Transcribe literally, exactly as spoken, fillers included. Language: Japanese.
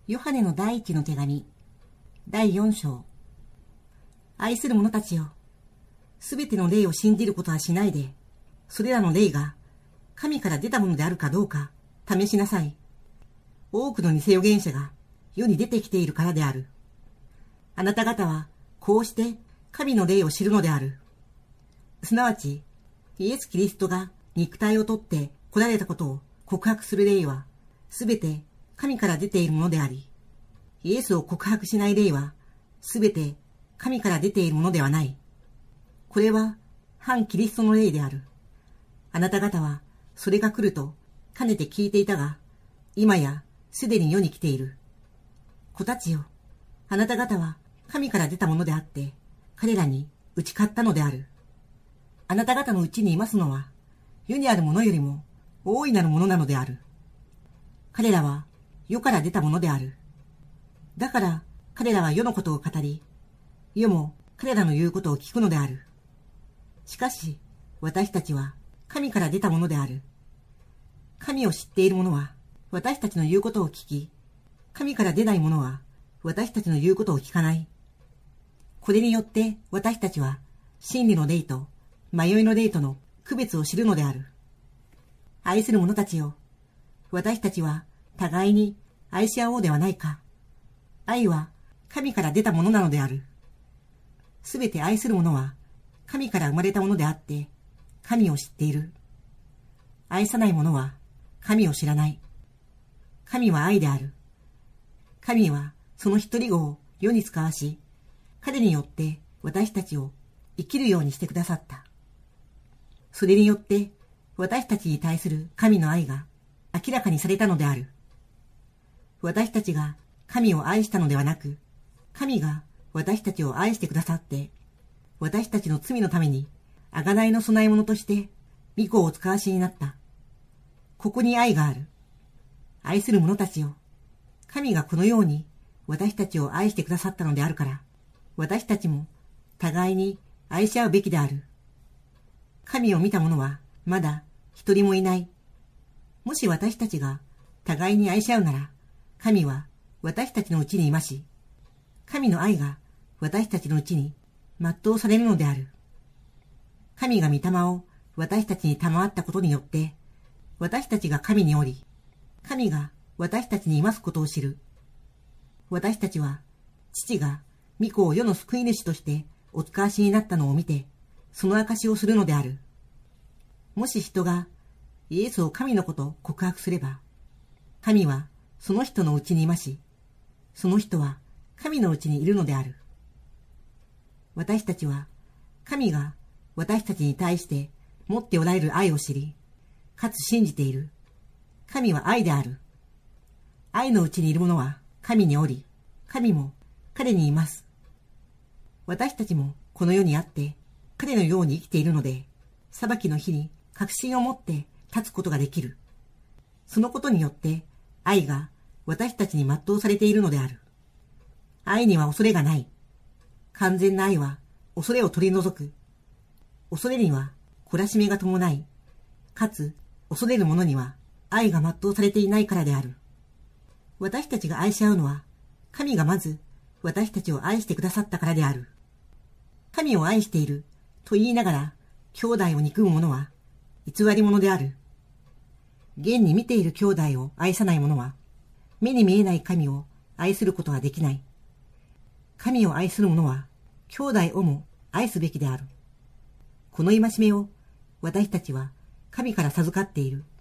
ヨハネの第一の手紙、だいよん章。愛する者たちよ、すべての霊を信じることはしないで、それらの霊が神から出たものであるかどうか試しなさい。多くの偽預言者が世に出てきているからである。あなた方はこうして神の霊を知るのである。すなわち、イエス・キリストが肉体をとって来られたことを告白する霊は、すべて神から出ているものであり、イエスを告白しない霊は、すべて神から出ているものではない。これは反キリストの霊である。あなた方はそれが来るとかねて聞いていたが、今やすでに世に来ている。子たちよ、あなた方は神から出たものであって、彼らに打ち勝ったのである。あなた方のうちにいますのは、世にあるものよりも大いなるものなのである。彼らは世から出たものである。だから彼らは世のことを語り、世も彼らの言うことを聞くのである。しかし私たちは神から出たものである。神を知っている者は私たちの言うことを聞き、神から出ない者は私たちの言うことを聞かない。これによって私たちは真理の霊と迷いの霊との区別を知るのである。愛する者たちよ、私たちは互いに愛し合おうではないか。愛は神から出たものなのである。すべて愛する者は神から生まれたものであって、神を知っている。愛さない者は神を知らない。神は愛である。神はその一人子を世に使わし、彼によって私たちを生きるようにしてくださった。それによって私たちに対する神の愛が明らかにされたのである。私たちが神を愛したのではなく、神が私たちを愛してくださって、私たちの罪のために贖いの供え物として御子をお使わしになった。ここに愛がある。愛する者たちよ、神がこのように私たちを愛してくださったのであるから、私たちも互いに愛し合うべきである。神を見た者はまだ一人もいない。もし私たちが互いに愛し合うなら、神は私たちのうちにいまし、神の愛が私たちのうちに全うされるのである。神が御霊を私たちに賜ったことによって、私たちが神におり、神が私たちにいますことを知る。私たちは父が御子を世の救い主としてお使わしになったのを見て、その証しをするのである。もし人がイエスを神の子と告白すれば、神はその人のうちにいまし、その人は神のうちにいるのである。私たちは神が私たちに対して持っておられる愛を知り、かつ信じている。神は愛である。愛のうちにいる者は神におり、神も彼にいます。私たちもこの世にあって彼のように生きているので、裁きの日に確信を持って立つことができる。そのことによって愛が私たちに全うされているのである。愛には恐れがない。完全な愛は恐れを取り除く。恐れには懲らしめが伴い、かつ恐れる者には愛が全うされていないからである。私たちが愛し合うのは、神がまず私たちを愛してくださったからである。神を愛していると言いながら兄弟を憎む者は偽り者である。現に見ている兄弟を愛さない者は、目に見えない神を愛することはできない。神を愛する者は、兄弟をも愛すべきである。この戒めを私たちは神から授かっている。